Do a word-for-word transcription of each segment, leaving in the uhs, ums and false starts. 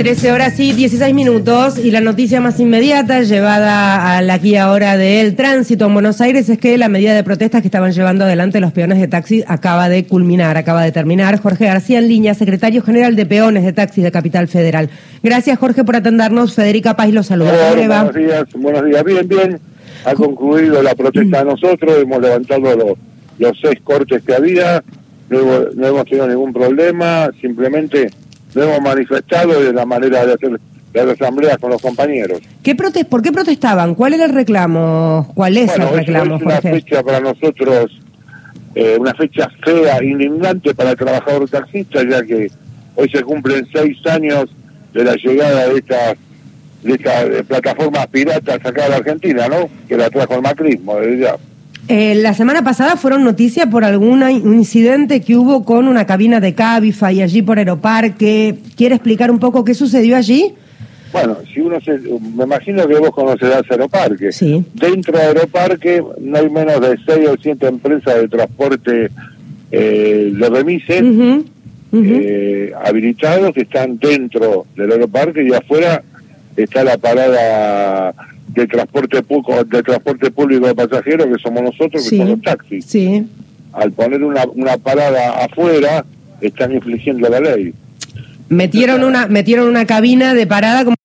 trece horas y dieciséis minutos, y la noticia más inmediata llevada al aquí y ahora del tránsito en Buenos Aires es que la medida de protestas que estaban llevando adelante los peones de taxi acaba de culminar, acaba de terminar. Jorge García en línea, secretario general de peones de taxi de Capital Federal. Gracias, Jorge, por atendernos. Federica Paz los saluda. ¿Cómo le va? Buenos días, buenos días. Bien, bien. Ha concluido la protesta a nosotros, hemos levantado los, los seis cortes que había, no, no hemos tenido ningún problema, simplemente nos hemos manifestado de la manera de hacer las asambleas con los compañeros. ¿Qué prote- ¿Por qué protestaban? ¿Cuál era el reclamo? ¿Cuál es bueno, el reclamo, es una Jorge? fecha para nosotros, eh, una fecha fea, indignante para el trabajador taxista, ya que hoy se cumplen seis años de la llegada de estas de estas de plataformas piratas acá de la Argentina, ¿no? Que la trajo el macrismo, desde ya. Eh, la semana pasada fueron noticia por algún incidente que hubo con una cabina de Cabify allí por Aeroparque. ¿Quiere explicar un poco qué sucedió allí? Bueno, si uno se, me imagino que vos conocerás Aeroparque. Sí. Dentro de Aeroparque no hay menos de seis o siete empresas de transporte eh, de remises uh-huh. Uh-huh. Eh, habilitados que están dentro del Aeroparque, y afuera está la parada de transporte público, de transporte público de pasajeros, que somos nosotros, que sí, son los taxis. Sí. Al poner una, una parada afuera, están infringiendo la ley. Metieron Entonces, una metieron una cabina de parada como...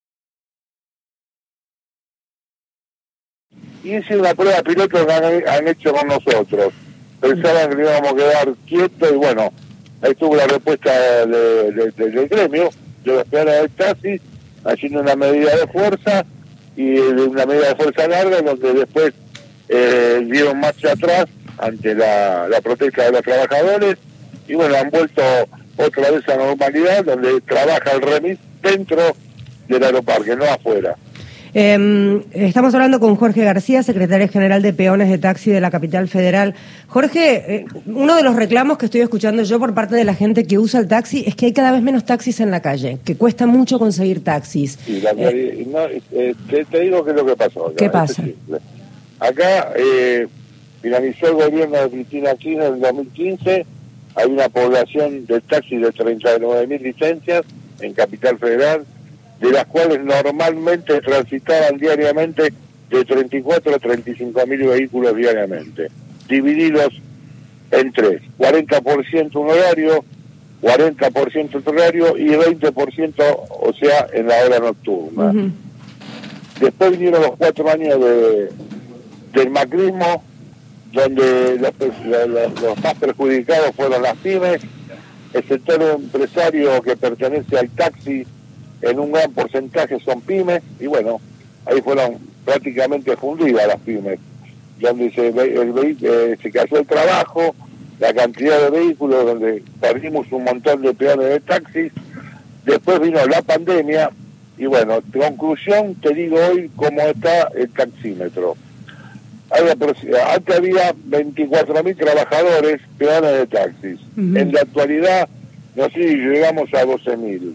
Y esa es una prueba piloto que han, han hecho con nosotros. Pensaban que íbamos a quedar quietos, y bueno, ahí estuvo la respuesta de, de, de, del gremio, de los peones del taxi, haciendo una medida de fuerza, y de una medida de fuerza larga, donde después eh, dieron marcha atrás ante la, la protesta de los trabajadores, y bueno, han vuelto otra vez a normalidad, donde trabaja el remis dentro del Aeroparque, no afuera. Eh, estamos hablando con Jorge García, secretario general de peones de taxi de la Capital Federal. Jorge, eh, uno de los reclamos que estoy escuchando yo por parte de la gente que usa el taxi es que hay cada vez menos taxis en la calle, que cuesta mucho conseguir taxis. Sí, la, eh, no, eh, te, te digo qué es lo que pasó acá. ¿Qué pasa? Acá eh, finalizó el gobierno de Cristina Kirchner en el dos mil quince, hay una población de taxi de treinta y nueve mil licencias en Capital Federal, de las cuales normalmente transitaban diariamente de treinta y cuatro a treinta y cinco mil vehículos diariamente, divididos en tres, cuarenta por ciento un horario, cuarenta por ciento otro horario y veinte por ciento, o sea, en la hora nocturna. Uh-huh. Después vinieron los cuatro años de, del macrismo, donde los, los, los más perjudicados fueron las pymes, el sector empresario que pertenece al taxi, en un gran porcentaje son pymes, y bueno, ahí fueron prácticamente fundidas las pymes, donde se, el, eh, se cayó el trabajo, la cantidad de vehículos, donde perdimos un montón de peones de taxis. Después vino la pandemia, y bueno, conclusión, te digo hoy cómo está el taxímetro. Hay, antes había veinticuatro mil trabajadores peones de taxis, uh-huh. En la actualidad, no sé si llegamos a doce mil.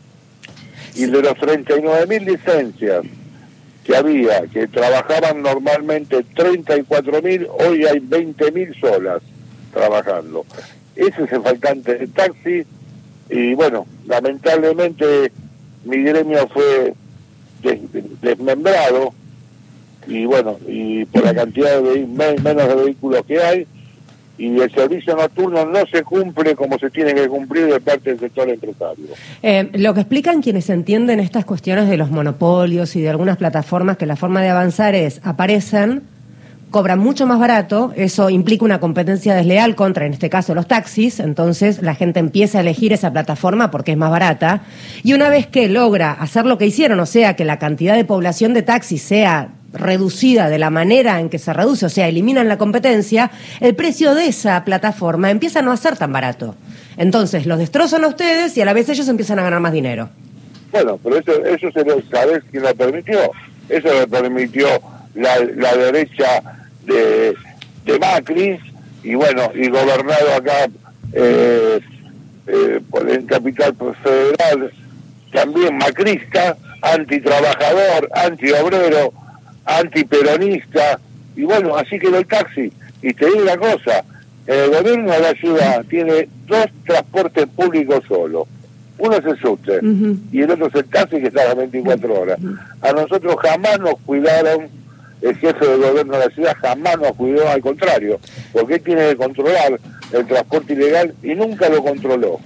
Y de los treinta y nueve mil licencias que había, que trabajaban normalmente treinta y cuatro mil, hoy hay veinte mil solas trabajando. Ese es el faltante de taxi, y bueno, lamentablemente mi gremio fue des desmembrado, y bueno, y por la cantidad de menos de vehículos que hay, y el servicio nocturno no se cumple como se tiene que cumplir de parte del sector empresario. Eh, lo que explican quienes entienden estas cuestiones de los monopolios y de algunas plataformas, que la forma de avanzar es, aparecen, cobran mucho más barato, eso implica una competencia desleal contra, en este caso, los taxis, entonces la gente empieza a elegir esa plataforma porque es más barata, y una vez que logra hacer lo que hicieron, o sea, que la cantidad de población de taxis sea reducida de la manera en que se reduce, o sea, eliminan la competencia, el precio de esa plataforma empieza a no ser tan barato. Entonces, los destrozan a ustedes y a la vez ellos empiezan a ganar más dinero. Bueno, pero eso, eso se lo, ¿sabés quién lo permitió? Eso lo permitió la, la derecha de, de Macri, y bueno, y gobernado acá eh, eh, por el Capital Federal, también macrista, antitrabajador, antiobrero, antiperonista, y bueno, así quedó el taxi. Y te digo una cosa, el gobierno de la ciudad tiene dos transportes públicos solo, uno es el subte uh-huh. y el otro es el taxi que está a las veinticuatro horas. Uh-huh. A nosotros jamás nos cuidaron, el jefe del gobierno de la ciudad jamás nos cuidó, al contrario, porque él tiene que controlar el transporte ilegal y nunca lo controló.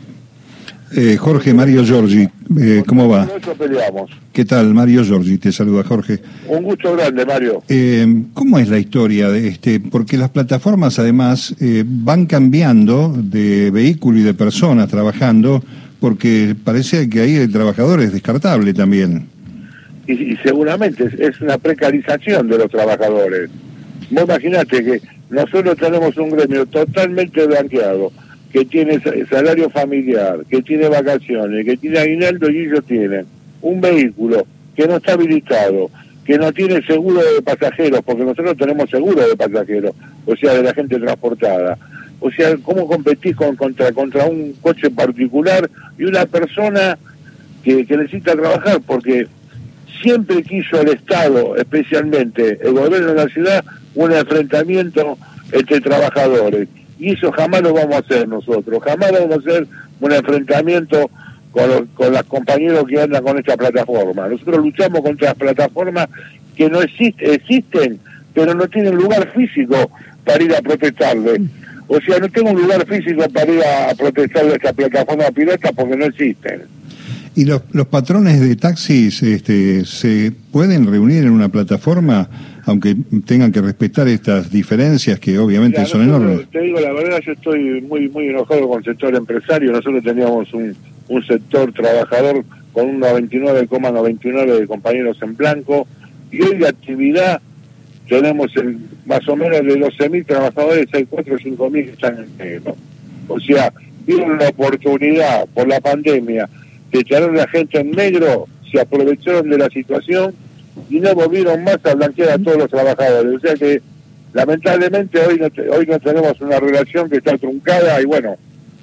Eh, Jorge, Mario Giorgi, eh, ¿cómo va? Por eso peleamos. ¿Qué tal? Mario Giorgi, te saluda Jorge. Un gusto grande, Mario. Eh, ¿Cómo es la historia de este? Porque las plataformas además eh, van cambiando de vehículo y de personas trabajando, porque parece que ahí el trabajador es descartable también. Y, y seguramente es, es una precarización de los trabajadores. Vos imaginate que nosotros tenemos un gremio totalmente blanqueado, que tiene salario familiar, que tiene vacaciones, que tiene aguinaldo, y ellos tienen un vehículo que no está habilitado, que no tiene seguro de pasajeros, porque nosotros tenemos seguro de pasajeros, o sea, de la gente transportada. O sea, ¿cómo competís con, contra, contra un coche particular y una persona que, que necesita trabajar? Porque siempre quiso el Estado, especialmente el gobierno de la ciudad, un enfrentamiento entre trabajadores. Y eso jamás lo vamos a hacer nosotros, jamás vamos a hacer un enfrentamiento con los, con los compañeros que andan con esta plataforma. Nosotros luchamos contra las plataformas que no existe, existen, pero no tienen lugar físico para ir a protestarle. O sea, no tengo un lugar físico para ir a protestarle a esta plataforma pirata porque no existen. ¿Y los, los patrones de taxis este, se pueden reunir en una plataforma, aunque tengan que respetar estas diferencias que obviamente Mira, son nosotros, enormes? Te digo la verdad, yo estoy muy muy enojado con el sector empresario. Nosotros teníamos un, un sector trabajador con un noventa y nueve coma noventa y nueve de compañeros en blanco, y hoy de actividad tenemos el, más o menos de doce mil trabajadores, hay cuatro o cinco mil que están en negro. O sea, vieron la oportunidad por la pandemia de tener a la gente en negro, se aprovecharon de la situación y no volvieron más a blanquear a todos los trabajadores. O sea que lamentablemente hoy no, te, hoy no tenemos una relación que está truncada y bueno,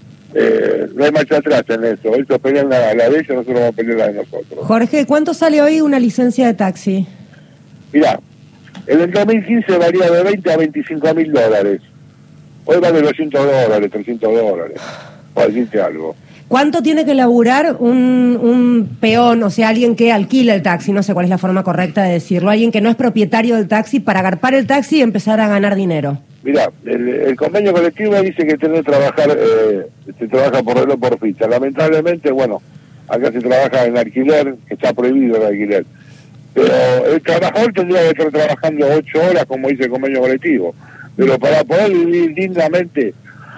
eh, no hay marcha atrás en eso. Ellos pelean la, la de ellos, nosotros vamos a pelear la de nosotros. Jorge, ¿cuánto sale hoy una licencia de taxi? Mirá, en el dos mil quince valía de veinte a veinticinco mil dólares. Hoy vale doscientos dólares, trescientos dólares, para decirte algo. ¿Cuánto tiene que laburar un, un peón, o sea, alguien que alquila el taxi, no sé cuál es la forma correcta de decirlo, alguien que no es propietario del taxi, para agarpar el taxi y empezar a ganar dinero? Mira, el, el convenio colectivo dice que tiene que trabajar, eh, se trabaja por reloj por ficha. Lamentablemente, bueno, acá se trabaja en alquiler, que está prohibido el alquiler. Pero el trabajador tendría que estar trabajando ocho horas, como dice el convenio colectivo. Pero para poder vivir dignamente,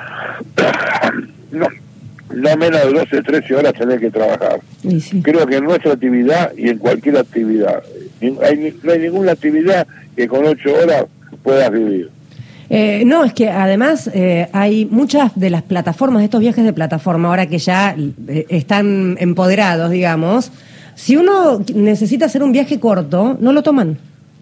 no... no menos de doce, trece horas tener que trabajar. Sí, sí. Creo que en nuestra actividad y en cualquier actividad, hay, no hay ninguna actividad que con ocho horas puedas vivir. Eh, no, es que además eh, hay muchas de las plataformas, de estos viajes de plataforma, ahora que ya eh, están empoderados, digamos, si uno necesita hacer un viaje corto, no lo toman.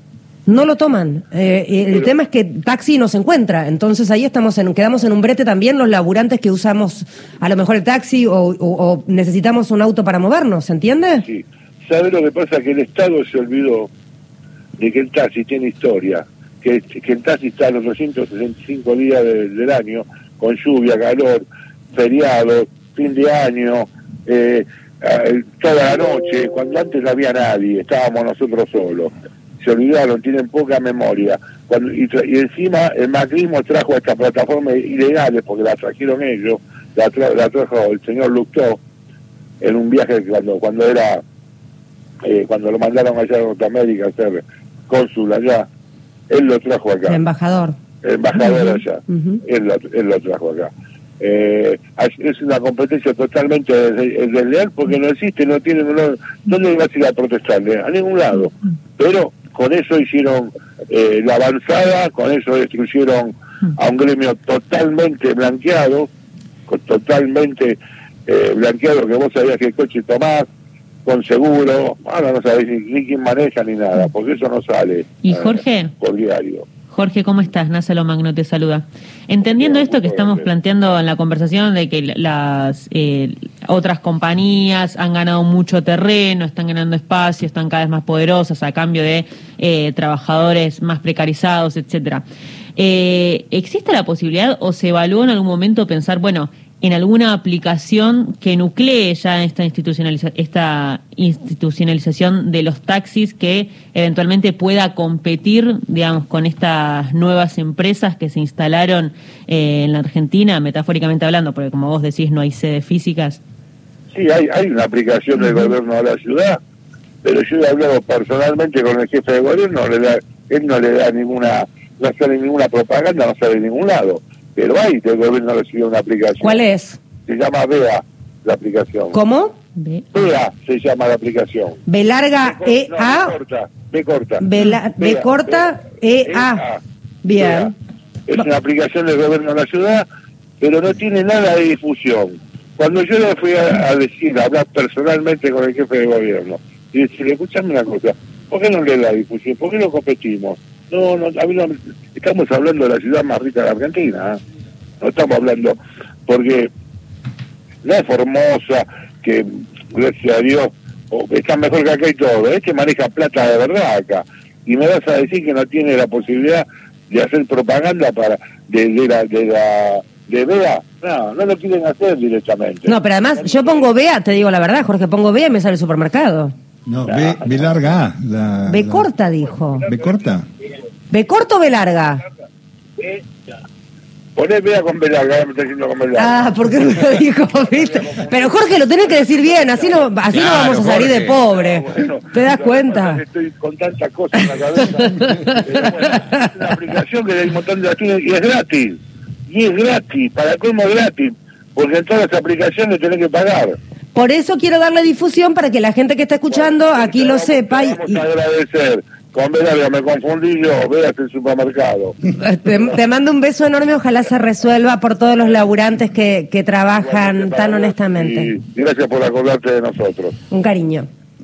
No lo toman. Eh, el Pero, tema es que taxi no se encuentra. Entonces ahí estamos en, quedamos en un brete también los laburantes que usamos a lo mejor el taxi o, o, o necesitamos un auto para movernos, ¿se entiende? Sí. ¿Sabe lo que pasa? Que el Estado se olvidó de que el taxi tiene historia, que, que el taxi está los doscientos sesenta y cinco días de, del año, con lluvia, calor, feriados, fin de año, eh, toda la noche, cuando antes no había nadie, estábamos nosotros solos. Se olvidaron, tienen poca memoria. Cuando, y, tra- y encima el macrismo trajo estas plataformas ilegales, porque las trajeron ellos, la, tra- la trajo el señor Lustó en un viaje cuando cuando era, eh, cuando lo mandaron allá a Norteamérica a ser cónsul allá, él lo trajo acá. El embajador. El embajador uh-huh. allá, uh-huh. él, lo, él lo trajo acá. Eh, es una competencia totalmente desleal porque no existe, no tiene, no, ¿dónde vas a ir a protestarle? A ningún lado. Pero con eso hicieron eh, la avanzada, con eso destruyeron a un gremio totalmente blanqueado, totalmente eh, blanqueado, que vos sabías que el coche tomás, con seguro, ahora no sabés ni, ni quién maneja ni nada, porque eso no sale. ¿Y Jorge? Eh, por diario. Jorge, ¿cómo estás? Nacelo Magno te saluda. Entendiendo esto que estamos planteando en la conversación de que las eh, otras compañías han ganado mucho terreno, están ganando espacio, están cada vez más poderosas a cambio de eh, trabajadores más precarizados, etcétera. Eh, ¿Existe la posibilidad o se evaluó en algún momento pensar, bueno, en alguna aplicación que nuclee ya esta institucionaliza esta institucionalización de los taxis, que eventualmente pueda competir, digamos, con estas nuevas empresas que se instalaron eh, en la Argentina, metafóricamente hablando, porque como vos decís no hay sedes físicas? Sí, hay, hay una aplicación del gobierno de la ciudad, pero yo he hablado personalmente con el jefe de gobierno, le da, él no le da ninguna, no sale ninguna propaganda, no sale de ningún lado. Pero hay del gobierno de la ciudad una aplicación. ¿Cuál es? Se llama BEA, la aplicación. ¿Cómo? BEA se llama la aplicación. B larga E A. No, B corta. B corta. B, la, B Bea, corta E A. Bien. Bea. Es una aplicación del gobierno de la ciudad, pero no tiene nada de difusión. Cuando yo le fui a, a decir, a hablar personalmente con el jefe de gobierno, y decirle, escúchame una cosa, ¿por qué no le da difusión? ¿Por qué no competimos? No, no, a mí no, estamos hablando de la ciudad más rica de la Argentina, ¿eh? No estamos hablando, porque no es Formosa, que gracias a Dios o, está mejor que acá y todo, es que maneja plata de verdad acá, y me vas a decir que no tiene la posibilidad de hacer propaganda para de, de la de la de BEA, no, no lo quieren hacer directamente. No, pero además yo pongo BEA, te digo la verdad, Jorge, pongo BEA y me sale el supermercado. No, B, B larga A. La, B la... corta, dijo. ¿B corta? ¿B corta o B larga? Poné BEA con B larga, me está diciendo con B larga. Ah, ¿por qué no lo dijo? ¿Viste? Pero Jorge, lo tenés que decir bien, así no, así Claro, no vamos a salir Jorge. de pobre. Bueno, ¿Te das lo cuenta? que estoy con tantas cosas en la cabeza. Pero bueno, es una aplicación que hay un montón de acciones y es gratis. Y es gratis, para colmo es gratis. Porque en todas las aplicaciones tenés que pagar. Por eso quiero darle difusión para que la gente que está escuchando Bueno, aquí te lo vamos- sepa. te Y, Vamos a agradecer. Con B larga me confundí yo, veas el supermercado. y te, te mando un beso enorme, ojalá se resuelva por todos los laburantes que, que trabajan tan honestamente. Y gracias por acordarte de nosotros. Un cariño.